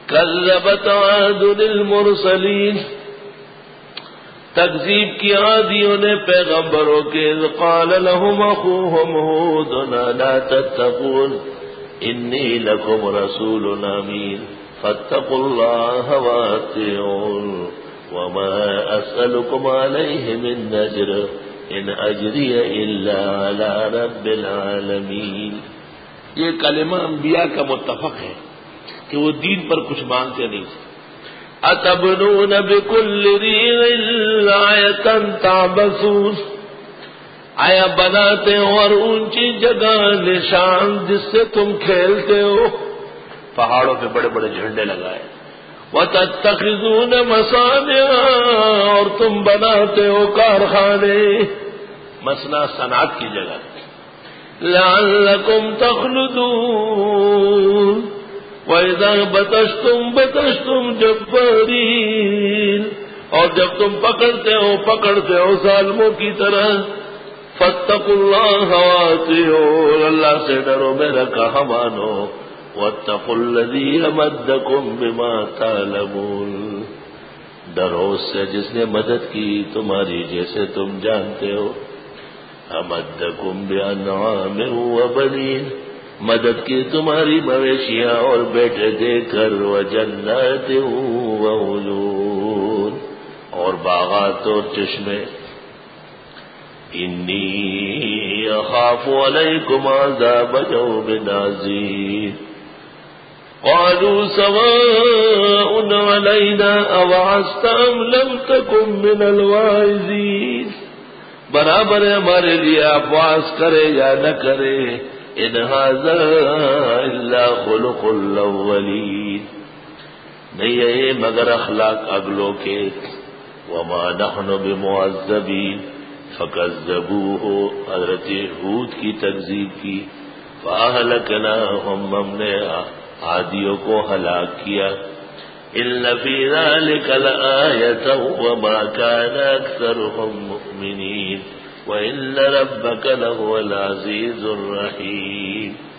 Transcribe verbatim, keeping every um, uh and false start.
کذبت عاد المرسلین، تکذیب کی عادیوں نے پیغمبروں کے، اذ قال لهم اخوهم هود لا تتقون انی لکم رسول امین فاتقوا اللہ واتقون وما اسألکم علیہ من اجر ان اجری الا علی رب العالمین۔ یہ کلمہ انبیاء کا متفق ہے کہ وہ دین پر کچھ مانگتے نہیں تھے۔ اتبنون بکل ریع آیۃ تعبثون، آیا بناتے ہو اور اونچی جگہ نشان جس سے تم کھیلتے ہو، پہاڑوں پہ بڑے بڑے جھنڈے لگائے، وَتَتَّخِذُونَ مَصَانِعَ، اور تم بناتے ہو کارخانے، مصنع صنعت کی جگہ، لَعَلَّكُمْ تَخْلُدُونَ وَإِذَا بَطَشْتُمْ بَطَشْتُمْ جَبَّارِينَ، اور جب تم پکڑتے ہو پکڑتے ہو ظالموں کی طرح، فَاتَّقُوا اللَّهَ وَأَطِيعُونِ، اللہ سے ڈرو میرا کہا مانو، وَاتَّقُوا الَّذِي أَمَدَّكُمْ بِمَا تَعْلَمُونَ، ڈرو اس سے جس نے مدد کی تمہاری جیسے تم جانتے ہو، أَمَدَّكُمْ بِأَنْعَامٍ وَبَنِينَ، مدد کی تمہاری مویشیاں اور بیٹے دے کر، وَجَنَّاتٍ وَعُيُونٍ، اور باغات اور چشمے، انی اخاف علیکم عذاب یوم عظیم، قالوا سواء علینا اوعظت ام لم تکن من الواعظین، برابر ہے ہمارے لیے آپ واعظ کرے یا نہ کرے، ان ھذا الا خلق الاولین، نہیں ہے یہ مگر اخلاق اگلوں کے، وما نحن بمعذبین، فکذبوہ، حضرت ہود کی تکذیب کی، فاہلکناہم، ہم نے عادیوں کو ہلاک کیا، ان فی ذلک لآیۃ وما کان اکثرهم مؤمنین وان ربک لہو العزیز الرحیم،